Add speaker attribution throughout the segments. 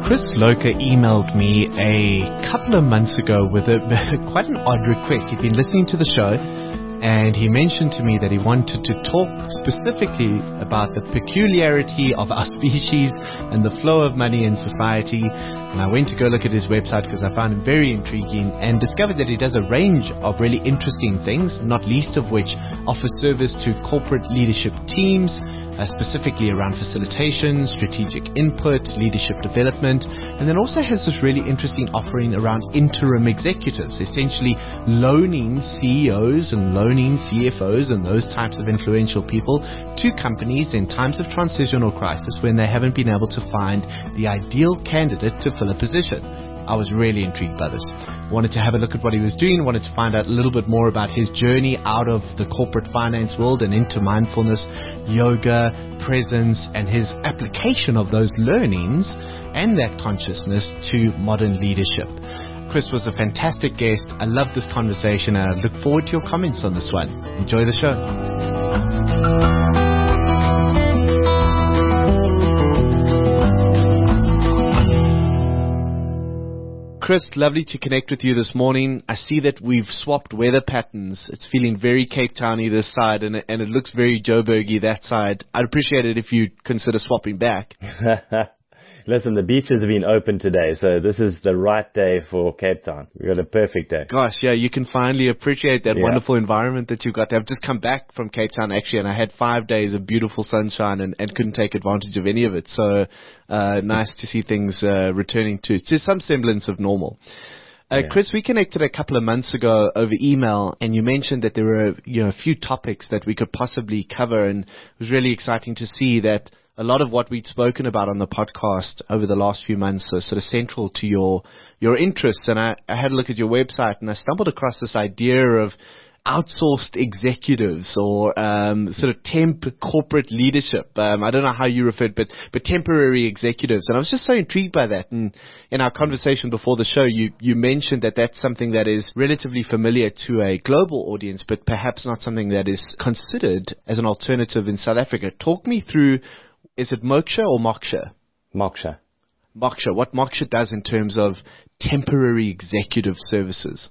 Speaker 1: Chris Loker emailed me a couple of months ago with quite an odd request. He'd been listening to the show and he mentioned to me that he wanted to talk specifically about the peculiarity of our species and the flow of money in society. And I went to go look at his website because I found it very intriguing and discovered that he does a range of really interesting things, not least of which offers service to corporate leadership teams, specifically around facilitation, strategic input, leadership development, and then also has this really interesting offering around interim executives, essentially loaning CEOs and loaning CFOs and those types of influential people to companies in times of transition or crisis when they haven't been able to find the ideal candidate to fill a position. I was really intrigued by this. Wanted to have a look at what he was doing, wanted to find out a little bit more about his journey out of the corporate finance world and into mindfulness, yoga, presence, and his application of those learnings and that consciousness to modern leadership. Chris was a fantastic guest. I love this conversation and I look forward to your comments on this one. Enjoy the show. Chris, lovely to connect with you this morning. I see that we've swapped weather patterns. It's feeling very Cape Towny this side and it looks very Joburgy that side. I'd appreciate it if you'd consider swapping back.
Speaker 2: Listen, the beaches have been open today, so this is the right day for Cape Town. We've got a perfect day.
Speaker 1: Gosh, yeah, you can finally appreciate that wonderful environment that you've got. I've just come back from Cape Town, actually, and I had 5 days of beautiful sunshine and couldn't take advantage of any of it. So nice to see things returning to some semblance of normal. Chris, we connected a couple of months ago over email, and you mentioned that there were a few topics that we could possibly cover, and it was really exciting to see that a lot of what we'd spoken about on the podcast over the last few months are sort of central to your interests. And I had a look at your website and I stumbled across this idea of outsourced executives or sort of temp corporate leadership. I don't know how you referred, but temporary executives. And I was just so intrigued by that. And in our conversation before the show, you mentioned that that's something that is relatively familiar to a global audience, but perhaps not something that is considered as an alternative in South Africa. Talk me through, is it Moksha or Moksha?
Speaker 2: Moksha.
Speaker 1: Moksha. What Moksha does in terms of temporary executive services?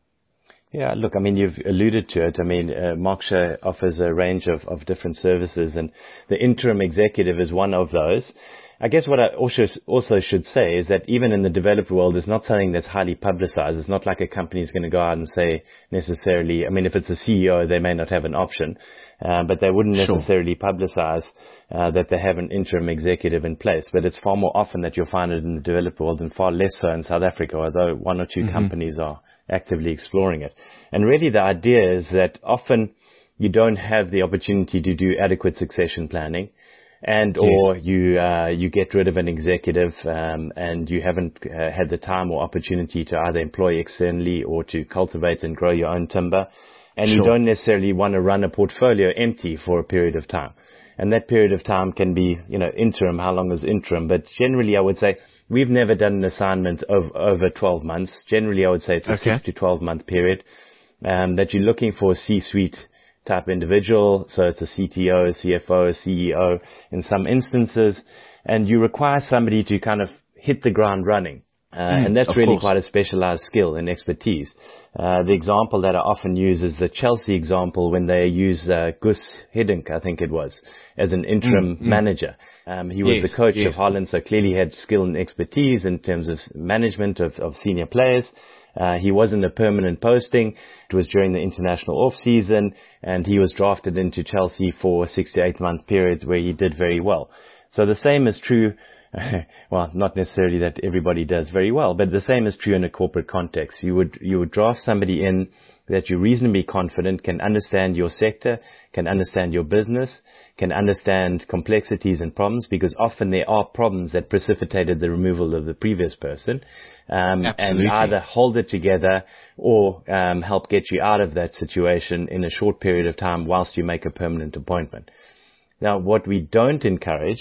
Speaker 2: Yeah, look, I mean, you've alluded to it. I mean, Moksha offers a range of different services, and the interim executive is one of those. I guess what I also should say is that even in the developed world, it's not something that's highly publicized. It's not like a company is going to go out and say necessarily, I mean, if it's a CEO, they may not have an option, but they wouldn't necessarily publicize that they have an interim executive in place. But it's far more often that you'll find it in the developed world and far less so in South Africa, although one or two companies are actively exploring it. And really the idea is that often you don't have the opportunity to do adequate succession planning, and or you get rid of an executive and you haven't had the time or opportunity to either employ externally or to cultivate and grow your own timber, and you don't necessarily want to run a portfolio empty for a period of time. And that period of time can be, interim. How long is interim? But generally, I would say we've never done an assignment of over 12 months. Generally, I would say it's a 6 to 12 month period that you're looking for a C-suite type individual. So it's a CTO, a CFO, a CEO in some instances. And you require somebody to kind of hit the ground running. And that's really quite a specialized skill and expertise. The example that I often use is the Chelsea example when they use Gus Hiddink, I think it was, as an interim manager. He was the coach of Holland, so clearly had skill and expertise in terms of management of senior players. He wasn't a permanent posting. It was during the international off-season, and he was drafted into Chelsea for a 6 to 8 month period where he did very well. So the same is true. Well, not necessarily that everybody does very well, but the same is true in a corporate context. You would draft somebody in that you're reasonably confident can understand your sector, can understand your business, can understand complexities and problems, because often there are problems that precipitated the removal of the previous person, and either hold it together or help get you out of that situation in a short period of time whilst you make a permanent appointment. Now, what we don't encourage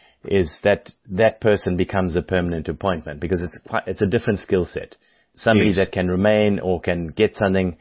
Speaker 2: is that person becomes a permanent appointment, because it's a different skill set. Somebody that can remain or can get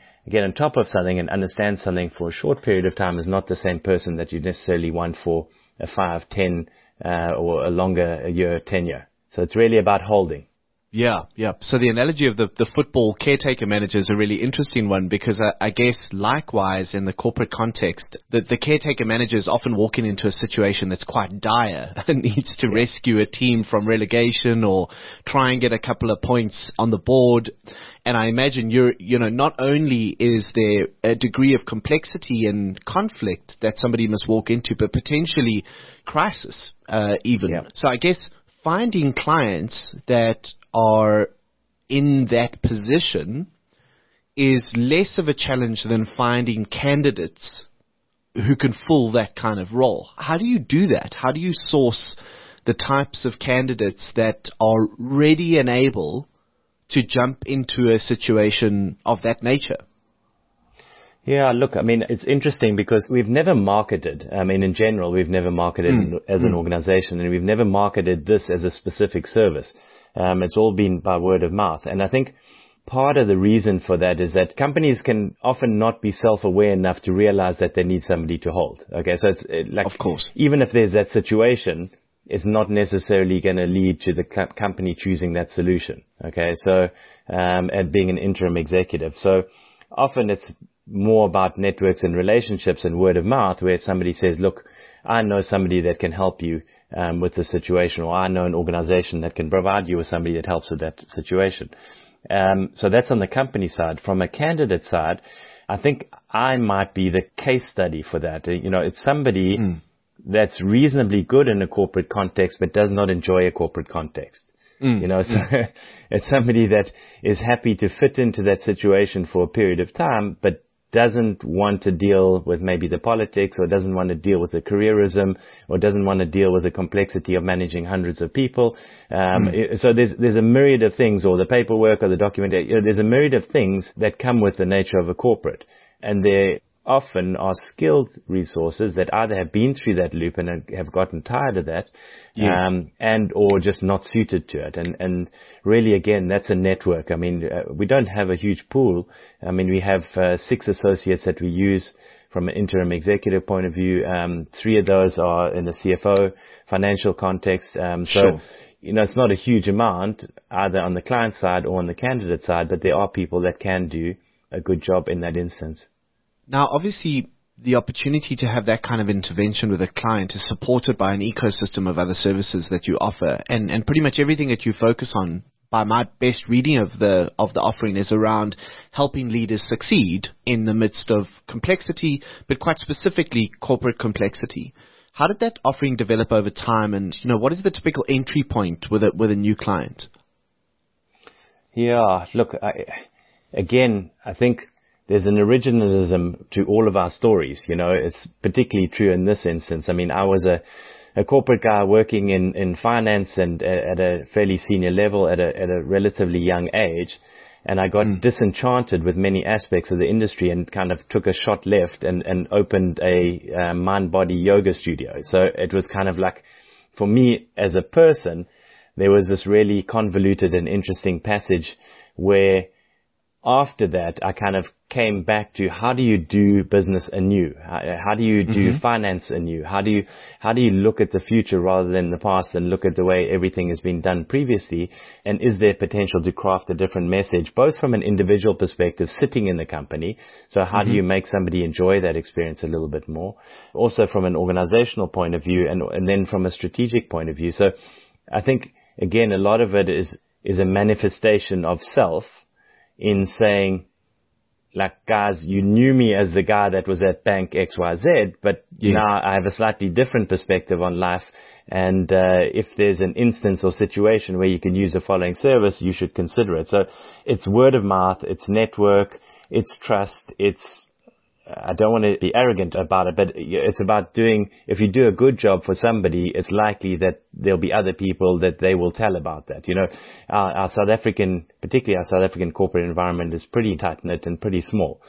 Speaker 2: on top of something and understand something for a short period of time is not the same person that you necessarily want for a 5, 10, or a longer year tenure. So it's really about holding.
Speaker 1: Yeah, yeah. So the analogy of the football caretaker manager is a really interesting one, because I guess likewise in the corporate context, the caretaker manager is often walking into a situation that's quite dire and needs to rescue a team from relegation or try and get a couple of points on the board. And I imagine not only is there a degree of complexity and conflict that somebody must walk into, but potentially crisis even. Yeah. So I guess finding clients that are in that position is less of a challenge than finding candidates who can fill that kind of role. How do you do that? How do you source the types of candidates that are ready and able to jump into a situation of that nature?
Speaker 2: Yeah, look, I mean, it's interesting because we've never marketed. I mean, in general, we've never marketed as an organization, and we've never marketed this as a specific service. It's all been by word of mouth. And I think part of the reason for that is that companies can often not be self-aware enough to realize that they need somebody to hold. Okay, so it's like,
Speaker 1: of course,
Speaker 2: even if there's that situation, it's not necessarily going to lead to the company choosing that solution. Okay, so, and being an interim executive. So often it's more about networks and relationships and word of mouth, where somebody says, look, I know somebody that can help you with the situation, or I know an organization that can provide you with somebody that helps with that situation. So that's on the company side. From a candidate side, I think I might be the case study for that. It's somebody that's reasonably good in a corporate context, but does not enjoy a corporate context. So it's somebody that is happy to fit into that situation for a period of time, but doesn't want to deal with maybe the politics, or doesn't want to deal with the careerism, or doesn't want to deal with the complexity of managing hundreds of people. So there's a myriad of things, or the paperwork or the documentation. There's a myriad of things that come with the nature of a corporate, and there often are skilled resources that either have been through that loop and have gotten tired of that, and or just not suited to it. And really, again, that's a network. I mean, we don't have a huge pool. I mean, we have 6 associates that we use from an interim executive point of view. 3 of those are in the CFO financial context. So, it's not a huge amount either on the client side or on the candidate side, but there are people that can do a good job in that instance.
Speaker 1: Now, obviously, the opportunity to have that kind of intervention with a client is supported by an ecosystem of other services that you offer. And pretty much everything that you focus on, by my best reading of the offering, is around helping leaders succeed in the midst of complexity, but quite specifically corporate complexity. How did that offering develop over time, and what is the typical entry point with a new client?
Speaker 2: Yeah, look, I think there's an originalism to all of our stories. It's particularly true in this instance. I mean, I was a corporate guy working in finance and at a fairly senior level at a relatively young age. And I got disenchanted with many aspects of the industry and kind of took a shot left and opened a mind-body yoga studio. So it was kind of like, for me as a person, there was this really convoluted and interesting passage where after that, I kind of came back to, how do you do business anew? How do you do finance anew? How do you look at the future rather than the past and look at the way everything has been done previously? And is there potential to craft a different message, both from an individual perspective sitting in the company? So how do you make somebody enjoy that experience a little bit more? Also from an organizational point of view, and then from a strategic point of view. So I think, again, a lot of it is a manifestation of self, in saying, like, guys, you knew me as the guy that was at bank XYZ, but now I have a slightly different perspective on life. And if there's an instance or situation where you can use the following service, you should consider it. So it's word of mouth, it's network, it's trust, I don't want to be arrogant about it, but it's about if you do a good job for somebody, it's likely that there'll be other people that they will tell about that. Our South African, particularly our South African corporate environment is pretty tight-knit and pretty small.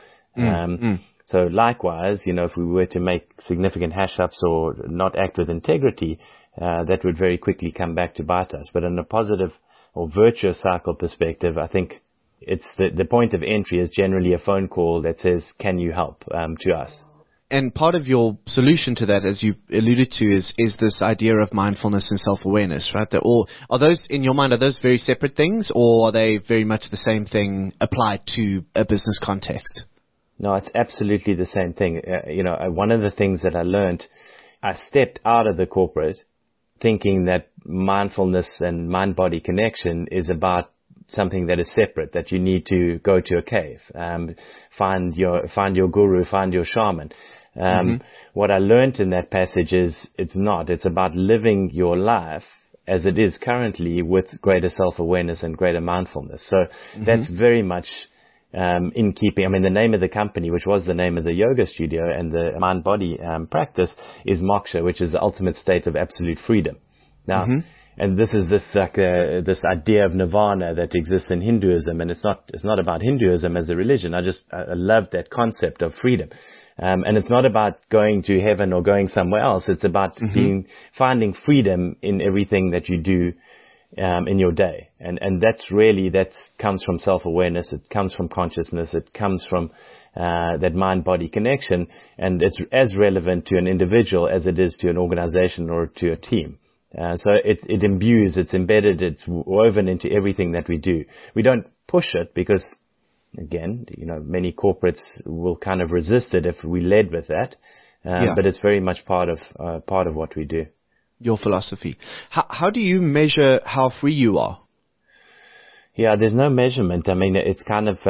Speaker 2: So likewise, if we were to make significant hash-ups or not act with integrity, that would very quickly come back to bite us. But in a positive or virtuous cycle perspective, I think it's the point of entry is generally a phone call that says, can you help, to us.
Speaker 1: And part of your solution to that, as you alluded to, is this idea of mindfulness and self-awareness, right? Are those, in your mind, are those very separate things, or are they very much the same thing applied to a business context?
Speaker 2: No, it's absolutely the same thing. One of the things that I learned, I stepped out of the corporate thinking that mindfulness and mind-body connection is about something that is separate, that you need to go to a cave, find your guru, find your shaman. What I learned in that passage is it's not. It's about living your life as it is currently with greater self-awareness and greater mindfulness. So that's very much in keeping. I mean, the name of the company, which was the name of the yoga studio and the mind-body practice, is moksha, which is the ultimate state of absolute freedom. Now, and this is this idea of nirvana that exists in Hinduism, and it's not about Hinduism as a religion. I love that concept of freedom. And it's not about going to heaven or going somewhere else. It's about finding freedom in everything that you do in your day. And that comes from self-awareness. It comes from consciousness. It comes from that mind-body connection. And it's as relevant to an individual as it is to an organization or to a team. So it imbues, it's embedded, it's woven into everything that we do. We don't push it because, again, many corporates will kind of resist it if we led with that. But it's very much part of what we do.
Speaker 1: Your philosophy. How do you measure how free you are?
Speaker 2: Yeah, there's no measurement. I mean, it's kind of,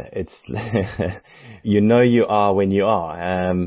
Speaker 2: you are when you are.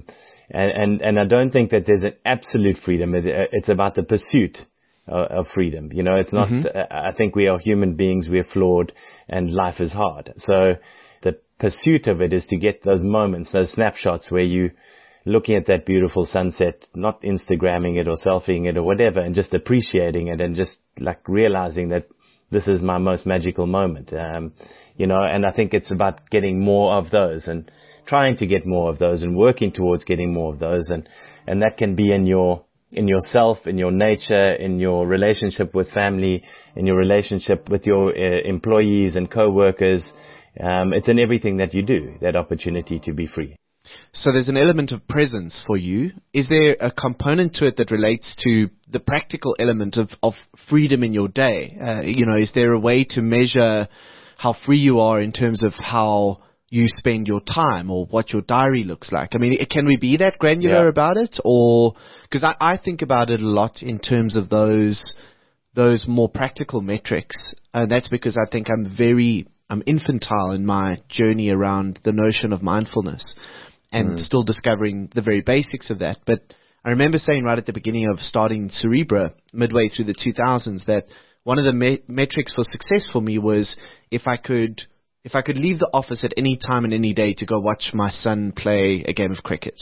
Speaker 2: And I don't think that there's an absolute freedom. It's about the pursuit of freedom. It's not, I think we are human beings, we are flawed, and life is hard. So the pursuit of it is to get those moments, those snapshots where you looking at that beautiful sunset, not Instagramming it or selfieing it or whatever, and just appreciating it and just like realizing that this is my most magical moment. And I think it's about getting more of those and trying to get more of those and working towards getting more of those. And that can be in yourself, in your nature, in your relationship with family, in your relationship with your employees and co-workers. It's in everything that you do, that opportunity to be free.
Speaker 1: So there's an element of presence for you. Is there a component to it that relates to the practical element of freedom in your day? Is there a way to measure how free you are in terms of how you spend your time or what your diary looks like? I mean, can we be that granular about it? Or, because I think about it a lot in terms of those more practical metrics. And that's because I think I'm infantile in my journey around the notion of mindfulness and still discovering the very basics of that. But I remember saying right at the beginning of starting Cerebra, midway through the 2000s, that one of the metrics for success for me was if I could leave the office at any time and any day to go watch my son play a game of cricket.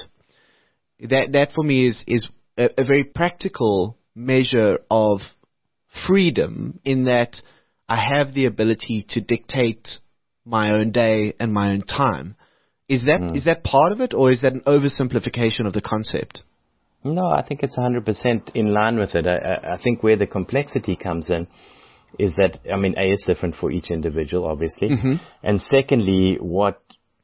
Speaker 1: That for me is a very practical measure of freedom, in that I have the ability to dictate my own day and my own time. Is that part of it, or is that an oversimplification of the concept?
Speaker 2: No, I think it's 100% in line with it. I think where the complexity comes in is that, I mean, A, it's different for each individual, obviously. And secondly, what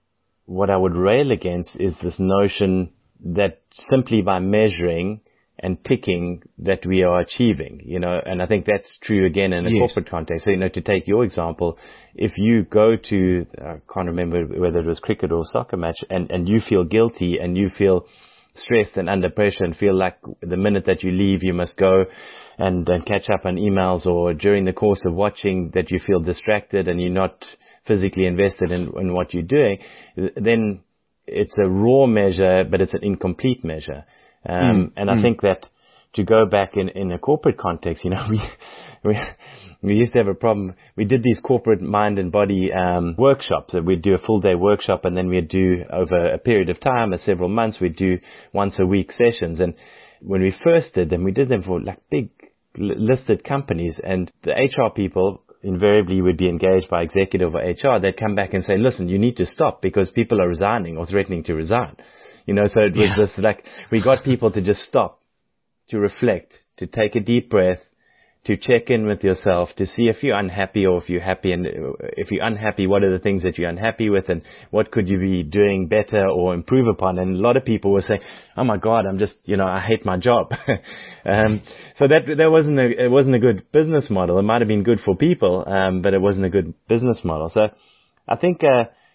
Speaker 2: I would rail against is this notion that simply by measuring and ticking that we are achieving, and I think that's true again in a corporate context. So, to take your example, if you go to, I can't remember whether it was cricket or soccer match, and you feel guilty and you feel stressed and under pressure and feel like the minute that you leave, you must go and catch up on emails, or during the course of watching that you feel distracted and you're not physically invested in what you're doing, then it's a raw measure, but it's an incomplete measure. And I think that to go back in a corporate context, we used to have a problem. We did these corporate mind and body workshops. We'd do a full day workshop, and then we'd do over a period of time, several months, we'd do once a week sessions. And when we first did them, we did them for like big listed companies, and the HR people invariably would be engaged by executive or HR. They'd come back and say, listen, you need to stop because people are resigning or threatening to resign. So it was this, like, we got people to just stop, to reflect, to take a deep breath, to check in with yourself, to see if you're unhappy or if you're happy. And if you're unhappy, what are the things that you're unhappy with, and what could you be doing better or improve upon? And a lot of people will say, oh my God, I'm just, I hate my job. So it wasn't a good business model. It might have been good for people, but it wasn't a good business model. So I think,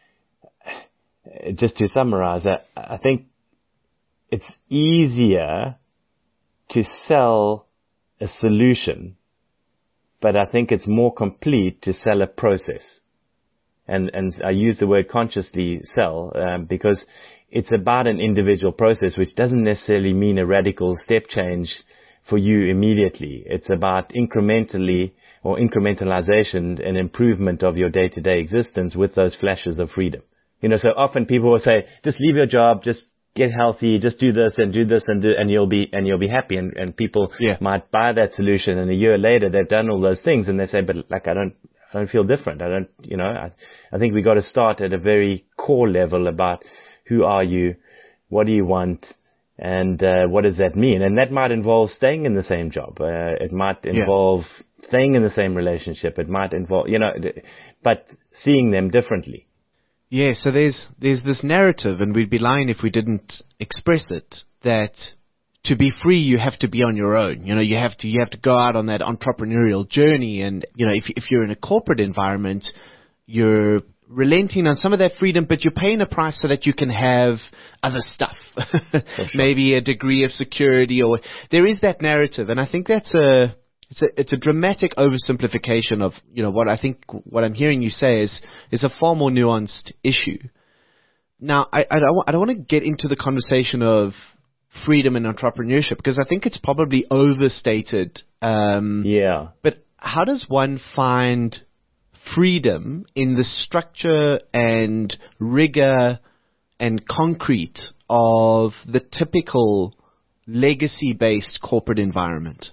Speaker 2: just to summarize, I think it's easier to sell a solution, but I think it's more complete to sell a process. And I use the word consciously sell, because it's about an individual process, which doesn't necessarily mean a radical step change for you immediately. It's about incrementally or incrementalization and improvement of your day-to-day existence with those flashes of freedom. So often people will say, just leave your job, just get healthy, just do this and you'll be happy. And people might buy that solution, and a year later they've done all those things, and they say, but like, I don't feel different. I think we got to start at a very core level about who are you, what do you want, and what does that mean? And that might involve staying in the same job. It might involve staying in the same relationship. It might involve, but seeing them differently.
Speaker 1: Yeah, so there's this narrative, and we'd be lying if we didn't express it, that to be free you have to be on your own. You have to go out on that entrepreneurial journey, and if you're in a corporate environment, you're relenting on some of that freedom, but you're paying a price so that you can have other stuff, sure. Maybe a degree of security, or there is that narrative, and I think that's it's a dramatic oversimplification of, what I'm hearing you say is a far more nuanced issue. Now, I don't want to get into the conversation of freedom and entrepreneurship, because I think it's probably overstated. But how does one find freedom in the structure and rigor and concrete of the typical legacy-based corporate environment?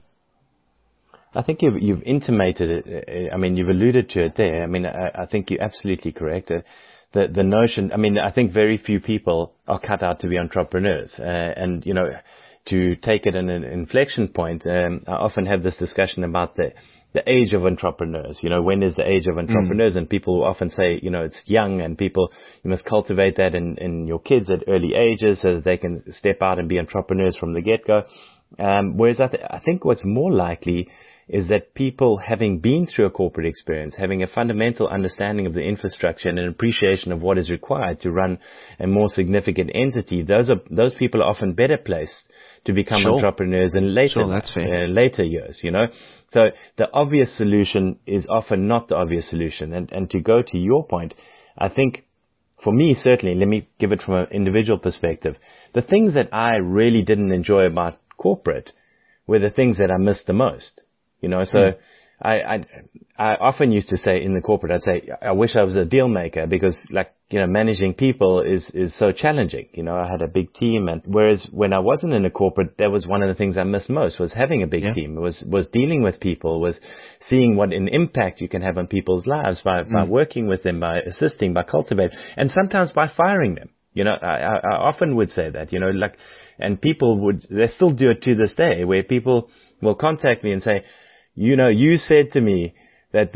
Speaker 2: I think you've intimated it. I mean, you've alluded to it there. I mean, I think you're absolutely correct. The notion, I think very few people are cut out to be entrepreneurs. And, to take it in an inflection point, I often have this discussion about the age of entrepreneurs. When is the age of entrepreneurs? And people often say, it's young, and you must cultivate that in your kids at early ages so that they can step out and be entrepreneurs from the get-go. Whereas I think what's more likely is that people, having been through a corporate experience, having a fundamental understanding of the infrastructure and an appreciation of what is required to run a more significant entity, those people are often better placed to become entrepreneurs in later years, So the obvious solution is often not the obvious solution. And to go to your point, I think, for me, certainly, let me give it from an individual perspective, the things that I really didn't enjoy about corporate were the things that I missed the most. I often used to say in the corporate, I'd say, I wish I was a deal maker, because managing people is so challenging. I had a big team, and whereas when I wasn't in a corporate, that was one of the things I missed most, was having a big team, was dealing with people, was seeing what an impact you can have on people's lives by working with them, by assisting, by cultivating, and sometimes by firing them. I often would say that, and people they still do it to this day, where people will contact me and say, you said to me that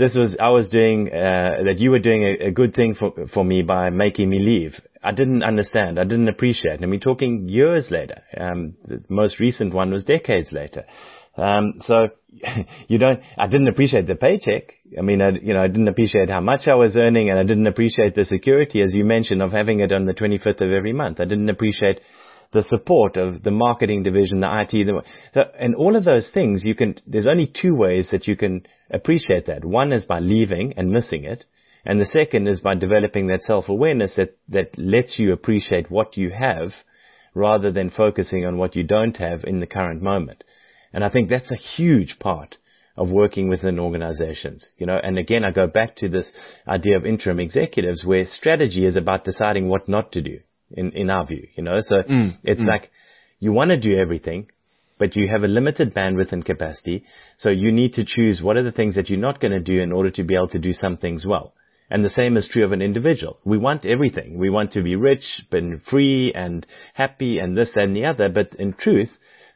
Speaker 2: that you were doing a good thing for me by making me leave. I didn't understand. I didn't appreciate. And we're talking years later. The most recent one was decades later. So I didn't appreciate the paycheck. I didn't appreciate how much I was earning, and I didn't appreciate the security, as you mentioned, of having it on the 25th of every month. I didn't appreciate the support of the marketing division, the IT, and all of those things. There's only two ways that you can appreciate that. One is by leaving and missing it. And the second is by developing that self-awareness that lets you appreciate what you have rather than focusing on what you don't have in the current moment. And I think that's a huge part of working within organizations, and again, I go back to this idea of interim executives, where strategy is about deciding what not to do. In our view, so it's like you want to do everything, but you have a limited bandwidth and capacity. So you need to choose what are the things that you're not going to do in order to be able to do some things well. And the same is true of an individual. We want everything. We want to be rich and free and happy and this, that, and the other. But in truth,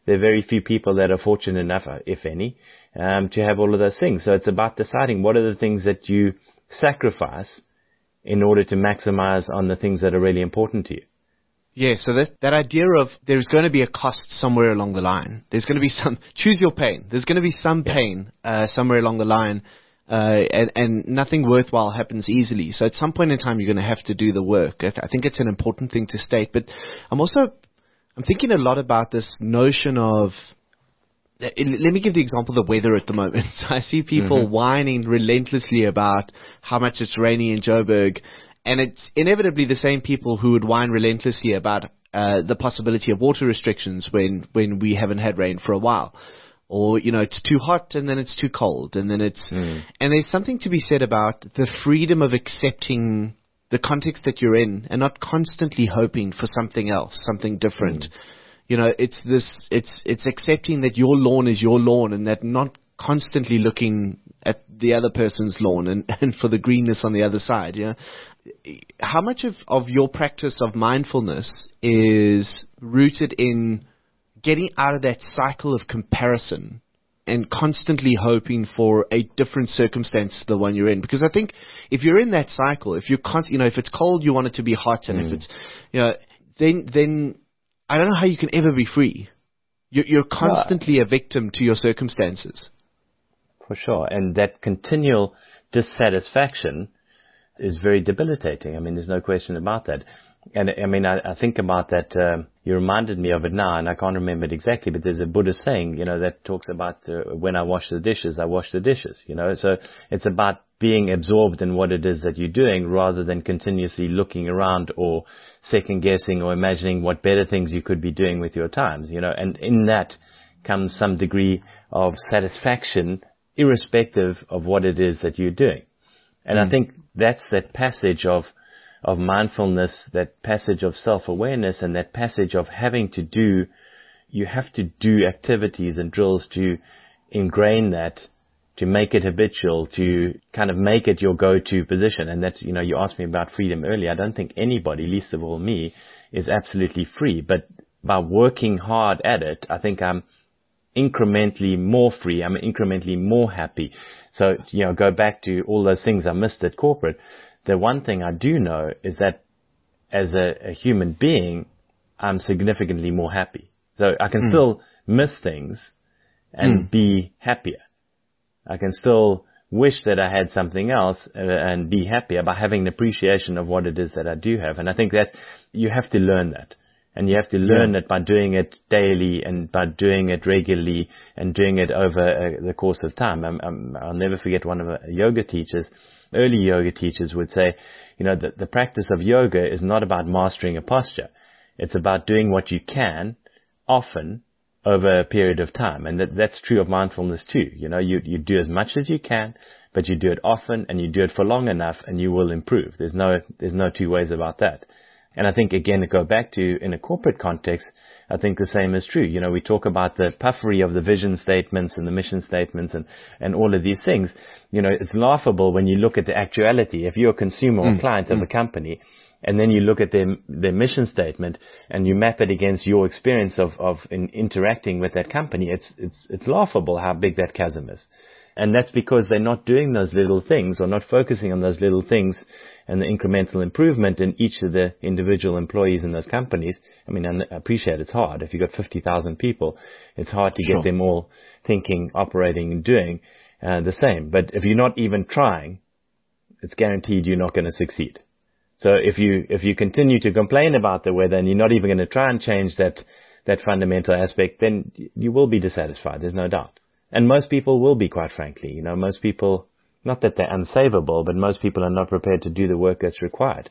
Speaker 2: there are very few people that are fortunate enough, if any, to have all of those things. So it's about deciding what are the things that you sacrifice in order to maximize on the things that are really important to you.
Speaker 1: Yeah, so that idea of there's going to be a cost somewhere along the line. There's going to be choose your pain. There's going to be some pain somewhere along the line, and nothing worthwhile happens easily. So at some point in time, you're going to have to do the work. I think it's an important thing to state. But I'm thinking a lot about this notion of, let me give the example of the weather at the moment. So I see people whining relentlessly about how much it's rainy in Joburg. And it's inevitably the same people who would whine relentlessly about the possibility of water restrictions when we haven't had rain for a while. Or, it's too hot and then it's too cold. And then and there's something to be said about the freedom of accepting the context that you're in and not constantly hoping for something else, something different. It's accepting that your lawn is your lawn and that not constantly looking at the other person's lawn and for the greenness on the other side. How much of your practice of mindfulness is rooted in getting out of that cycle of comparison and constantly hoping for a different circumstance to the one you're in? Because I think if you're in that cycle, if you're if it's cold, you want it to be hot, and if it's, then I don't know how you can ever be free. You're constantly a victim to your circumstances.
Speaker 2: For sure. And that continual dissatisfaction is very debilitating. I mean, there's no question about that. And I mean, I think about that. You reminded me of it now, and I can't remember it exactly, but there's a Buddhist saying, that talks about when I wash the dishes, I wash the dishes, So it's about being absorbed in what it is that you're doing rather than continuously looking around or second guessing or imagining what better things you could be doing with your times, and in that comes some degree of satisfaction irrespective of what it is that you're doing. And I think that's that passage of mindfulness, that passage of self-awareness, and that passage of you have to do activities and drills to ingrain that, to make it habitual, to kind of make it your go-to position. And that's, you asked me about freedom earlier. I don't think anybody, least of all me, is absolutely free. But by working hard at it, I think I'm incrementally more free. I'm incrementally more happy. So, go back to all those things I missed at corporate. The one thing I do know is that as a human being, I'm significantly more happy. So I can still miss things and be happier. I can still wish that I had something else and be happier by having an appreciation of what it is that I do have. And I think that you have to learn that. And you have to learn it by doing it daily and by doing it regularly and doing it over the course of time. I'll never forget one of the early yoga teachers would say, that the practice of yoga is not about mastering a posture. It's about doing what you can often over a period of time. And that's true of mindfulness too. You do as much as you can, but you do it often and you do it for long enough and you will improve. There's no two ways about that. And I think, again, to go back to in a corporate context, I think the same is true. We talk about the puffery of the vision statements and the mission statements and all of these things. It's laughable when you look at the actuality. If you're a consumer or client of a company, and then you look at their mission statement and you map it against your experience of interacting with that company, it's laughable how big that chasm is. And that's because they're not doing those little things or not focusing on those little things and the incremental improvement in each of the individual employees in those companies. I mean, I appreciate it's hard. If you've got 50,000 people, it's hard to get them all thinking, operating, and doing the same. But if you're not even trying, it's guaranteed you're not going to succeed. So if you continue to complain about the weather and you're not even going to try and change that fundamental aspect, then you will be dissatisfied. There's no doubt. And most people will be, quite frankly. Most people, not that they're unsavable, but most people are not prepared to do the work that's required.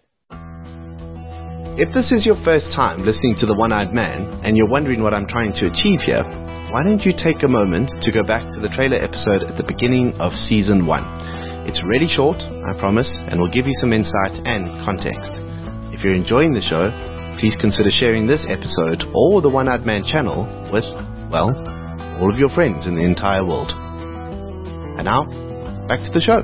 Speaker 1: If this is your first time listening to The One-Eyed Man and you're wondering what I'm trying to achieve here, why don't you take a moment to go back to the trailer episode at the beginning of Season 1. It's really short, I promise, and will give you some insight and context. If you're enjoying the show, please consider sharing this episode or the One-Eyed Man channel with, well, all of your friends in the entire world. And now, back to the show.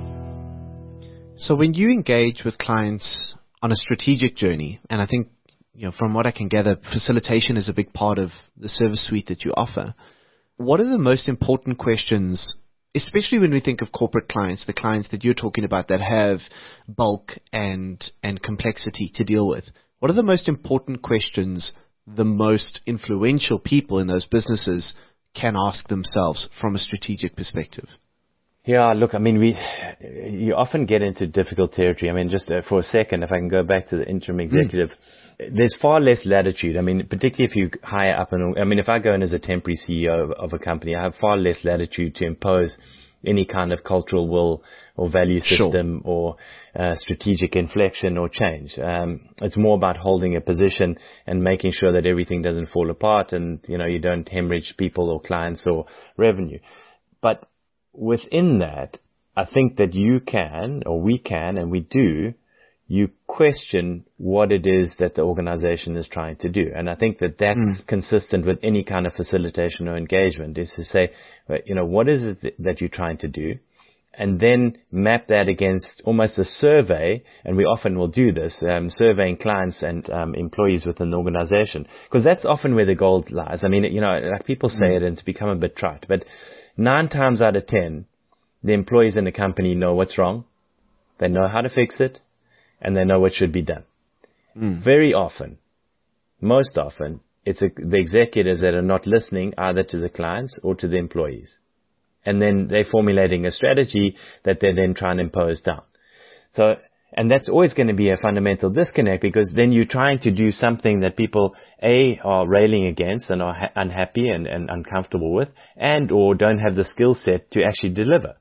Speaker 1: So when you engage with clients on a strategic journey, and I think from what I can gather, facilitation is a big part of the service suite that you offer. What are the most important questions, especially when we think of corporate clients, the clients that you're talking about that have bulk and complexity to deal with? What are the most important questions the most influential people in those businesses can ask themselves from a strategic perspective?
Speaker 2: Yeah, look, I mean, you often get into difficult territory. I mean, just for a second, if I can go back to the interim executive, there's far less latitude. I mean, particularly if you hire up if I go in as a temporary CEO of a company, I have far less latitude to impose any kind of cultural will or value system or strategic inflection or change. It's more about holding a position and making sure that everything doesn't fall apart and, you don't hemorrhage people or clients or revenue. But within that, I think that you can, or we can, and we do, you question what it is that the organization is trying to do. And I think that that's consistent with any kind of facilitation or engagement, is to say, what is it that you're trying to do? And then map that against almost a survey, and we often will do this, surveying clients and employees within the organization, because that's often where the gold lies. I mean, like people say it and it's become a bit trite, but 9 times out of 10, the employees in the company know what's wrong, they know how to fix it, and they know what should be done. Very often, most often, it's the executives that are not listening either to the clients or to the employees. And then they're formulating a strategy that they're then trying to impose down. So, and that's always going to be a fundamental disconnect, because then you're trying to do something that people, are railing against and are unhappy and uncomfortable with, and or don't have the skill set to actually deliver.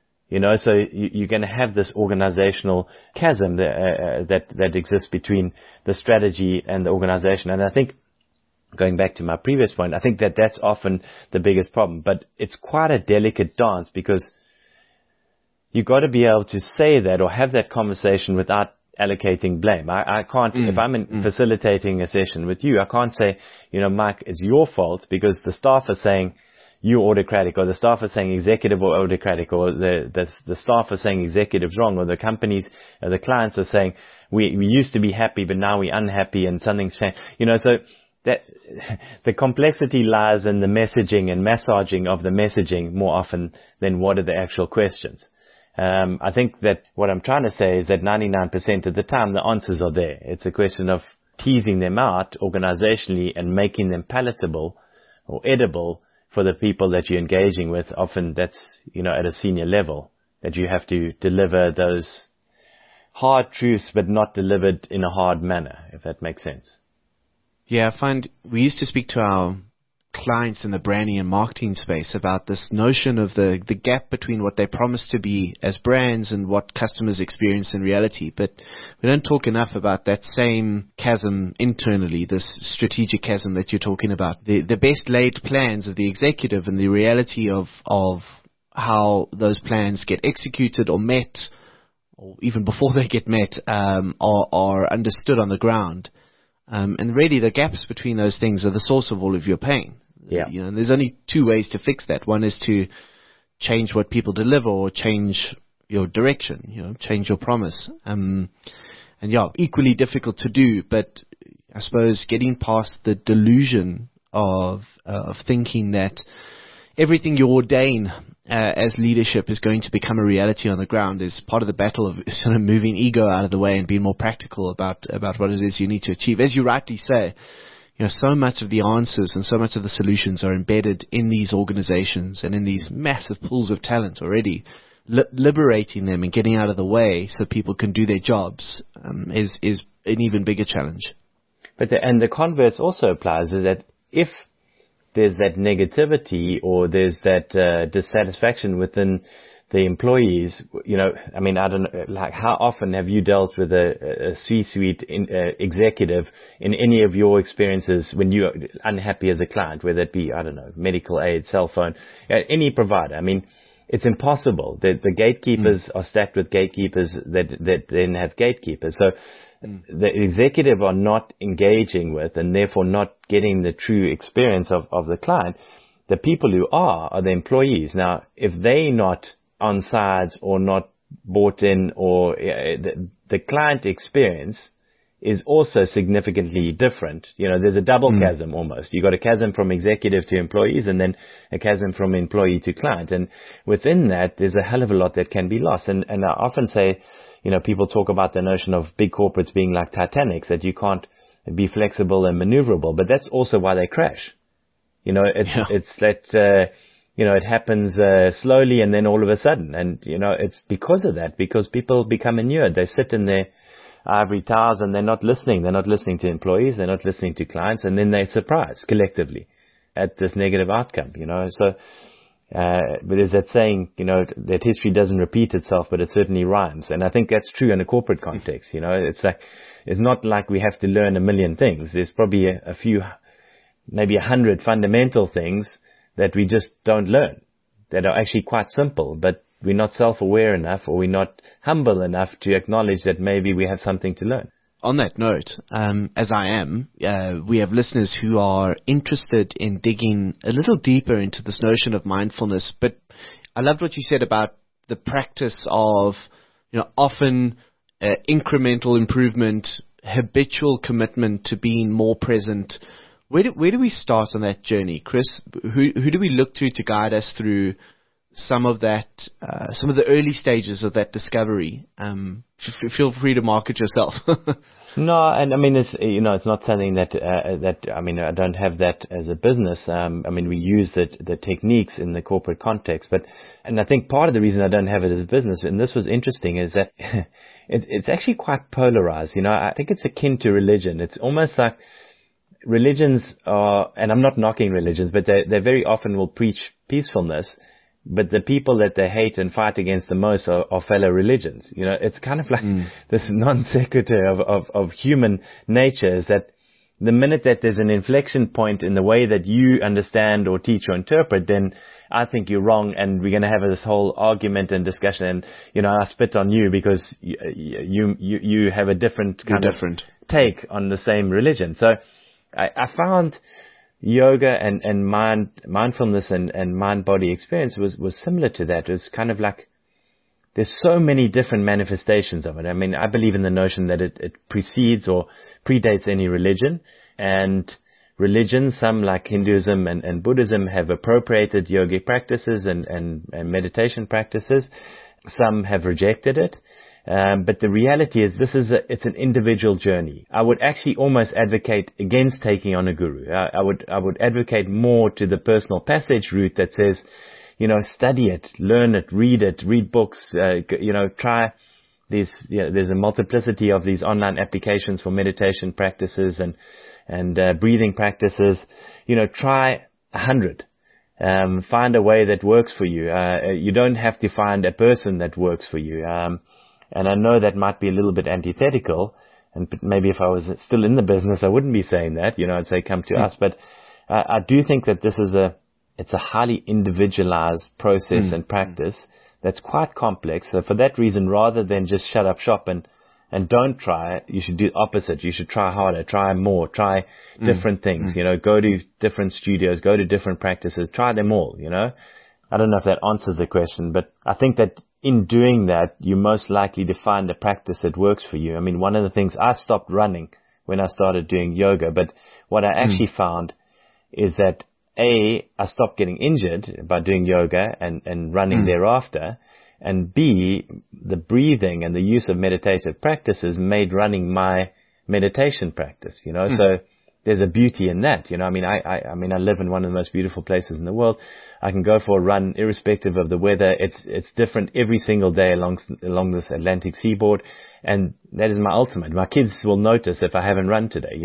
Speaker 2: So you're going to have this organizational chasm that exists between the strategy and the organization. And I think, going back to my previous point, I think that that's often the biggest problem. But it's quite a delicate dance, because you got to be able to say that or have that conversation without allocating blame. I can't, if I'm facilitating a session with you, I can't say, Mike, it's your fault because the staff are saying you're autocratic, or the staff are saying executive or autocratic, or the staff are saying executive's wrong, or the companies, or the clients are saying we used to be happy, but now we're unhappy and something's changed. So that the complexity lies in the messaging and massaging of the messaging more often than what are the actual questions. I think that what I'm trying to say is that 99% of the time the answers are there. It's a question of teasing them out organizationally and making them palatable or edible for the people that you're engaging with. Often that's, at a senior level, that you have to deliver those hard truths, but not delivered in a hard manner, if that makes sense.
Speaker 1: Yeah, I find we used to speak to our clients in the branding and marketing space about this notion of the gap between what they promise to be as brands and what customers experience in reality. But we don't talk enough about that same chasm internally, this strategic chasm that you're talking about. The best laid plans of the executive and the reality of how those plans get executed or met, or even before they get met, are understood on the ground. And really the gaps between those things are the source of all of your pain.
Speaker 2: Yeah.
Speaker 1: And there's only 2 ways to fix that. One is to change what people deliver, or change your direction, change your promise. Equally difficult to do, but I suppose getting past the delusion of thinking that everything you ordain as leadership is going to become a reality on the ground is part of the battle of sort of moving ego out of the way and being more practical about what it is you need to achieve. As you rightly say, so much of the answers and so much of the solutions are embedded in these organizations and in these massive pools of talent already. Liberating them and getting out of the way so people can do their jobs is an even bigger challenge.
Speaker 2: But the converse also applies, is that if there's that negativity or there's that dissatisfaction within the employees, I don't know, like how often have you dealt with a C-suite executive in any of your experiences when you're unhappy as a client, whether it be, medical aid, cell phone, any provider? I mean, it's impossible. The gatekeepers are stacked with gatekeepers that then have gatekeepers. So the executive are not engaging with, and therefore not getting the true experience of the client. The people who are the employees. Now, if they're not on sides or not bought in, or the client experience is also significantly different. There's a double chasm almost. You got a chasm from executive to employees, and then a chasm from employee to client. And within that, there's a hell of a lot that can be lost. And I often say, people talk about the notion of big corporates being like Titanics, that you can't be flexible and maneuverable, but that's also why they crash. It's that, it happens slowly and then all of a sudden. And, it's because of that, because people become inured. They sit in their ivory towers and they're not listening. They're not listening to employees. They're not listening to clients. And then they're surprised collectively at this negative outcome, So, but there's that saying, that history doesn't repeat itself, but it certainly rhymes. And I think that's true in a corporate context. It's not like we have to learn a million things. There's probably a few, maybe 100 fundamental things that we just don't learn, that are actually quite simple, but we're not self-aware enough, or we're not humble enough to acknowledge that maybe we have something to learn.
Speaker 1: On that note, as I am, we have listeners who are interested in digging a little deeper into this notion of mindfulness. But I loved what you said about the practice of, often incremental improvement, habitual commitment to being more present. Where do we start on that journey, Chris? Who do we look to guide us through some of that, some of the early stages of that discovery? Feel free to market yourself.
Speaker 2: No, and I mean, it's not something that I don't have that as a business. We use the techniques in the corporate context, and I think part of the reason I don't have it as a business, and this was interesting, is that it's actually quite polarized. I think it's akin to religion. It's almost like religions are, and I'm not knocking religions, but they very often will preach peacefulness, but the people that they hate and fight against the most are fellow religions. It's kind of like this non sequitur of human nature, is that the minute that there's an inflection point in the way that you understand or teach or interpret, then I think you're wrong, and we're going to have this whole argument and discussion, and I spit on you because you have a different kind of take on the same religion. So I found yoga and mindfulness and mind-body experience was similar to that. It's kind of like there's so many different manifestations of it. I believe in the notion that it precedes or predates any religion, and religions, some like Hinduism and Buddhism, have appropriated yogic practices and meditation practices. Some have rejected it. But the reality is it's an individual journey. I would actually almost advocate against taking on a guru. I would advocate more to the personal passage route that says, study it, learn it, read books, try these, there's a multiplicity of these online applications for meditation practices and breathing practices. Try 100. Find a way that works for you. You don't have to find a person that works for you. And I know that might be a little bit antithetical, and maybe if I was still in the business, I wouldn't be saying that. I'd say come to us. But I do think that this is it's a highly individualized process and practice that's quite complex. So for that reason, rather than just shut up shop and don't try it, you should do the opposite. You should try harder, try more, try different things. Go to different studios, go to different practices, try them all. I don't know if that answers the question, but I think that in doing that, you're most likely to find a practice that works for you. One of the things, I stopped running when I started doing yoga, but what I actually found is that I stopped getting injured by doing yoga and running thereafter, and B, the breathing and the use of meditative practices made running my meditation practice, so there's a beauty in that. I live in one of the most beautiful places in the world. I can go for a run irrespective of the weather. It's different every single day along this Atlantic seaboard. And that is my ultimate. My kids will notice if I haven't run today,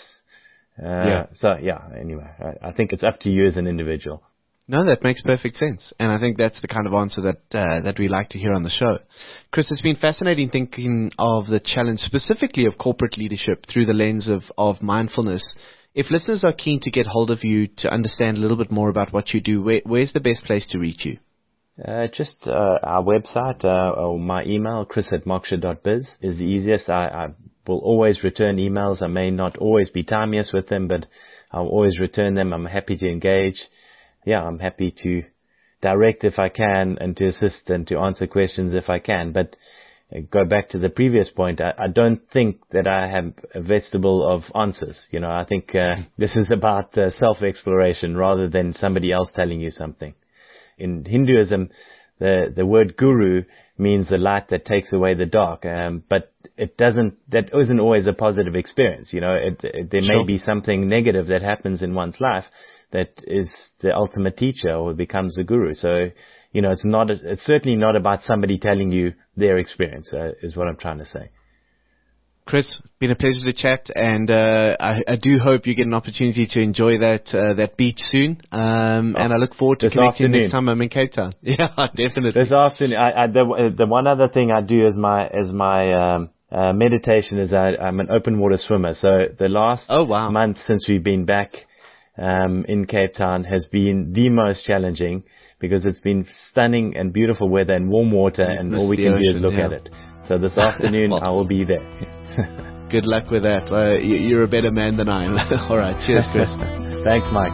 Speaker 2: So anyway, I think it's up to you as an individual.
Speaker 1: No, that makes perfect sense. And I think that's the kind of answer that we like to hear on the show. Chris, it's been fascinating thinking of the challenge specifically of corporate leadership through the lens of mindfulness. If listeners are keen to get hold of you to understand a little bit more about what you do, where's the best place to reach you?
Speaker 2: Just our website or my email, chris@moksha.biz is the easiest. I will always return emails. I may not always be timeous with them, but I'll always return them. I'm happy to engage. I'm happy to direct if I can, and to assist and to answer questions if I can. But go back to the previous point, I don't think that I have a vestibule of answers. I think this is about self-exploration rather than somebody else telling you something. In Hinduism, the word guru means the light that takes away the dark, but that isn't always a positive experience. There may be something negative that happens in one's life that is the ultimate teacher or becomes a guru. So, it's certainly not about somebody telling you their experience, is what I'm trying to say.
Speaker 1: Chris, been a pleasure to chat, and I do hope you get an opportunity to enjoy that beach soon. And I look forward to connecting next time I'm in Cape Town. Yeah, definitely.
Speaker 2: This afternoon, the one other thing I do as my meditation is I'm an open water swimmer. So the last month since we've been back in Cape Town has been the most challenging, because it's been stunning and beautiful weather and warm water, and all we can do is look at it. So this afternoon I will be there.
Speaker 1: Good luck with that. You're a better man than I am. All right. Cheers, Chris.
Speaker 2: Thanks, Mike.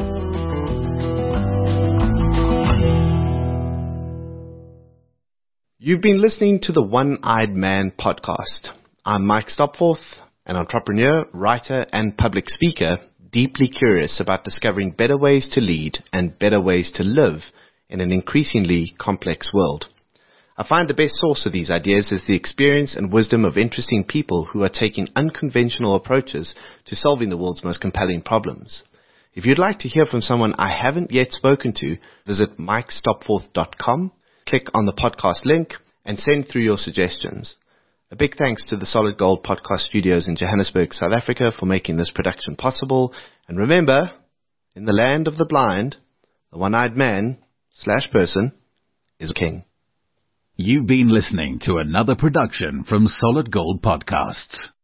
Speaker 1: You've been listening to the One-Eyed Man podcast. I'm Mike Stopforth, an entrepreneur, writer, and public speaker, deeply curious about discovering better ways to lead and better ways to live in an increasingly complex world. I find the best source of these ideas is the experience and wisdom of interesting people who are taking unconventional approaches to solving the world's most compelling problems. If you'd like to hear from someone I haven't yet spoken to, visit mikestopforth.com, click on the podcast link, and send through your suggestions. A big thanks to the Solid Gold Podcast Studios in Johannesburg, South Africa, for making this production possible. And remember, in the land of the blind, the one-eyed man/person is king.
Speaker 3: You've been listening to another production from Solid Gold Podcasts.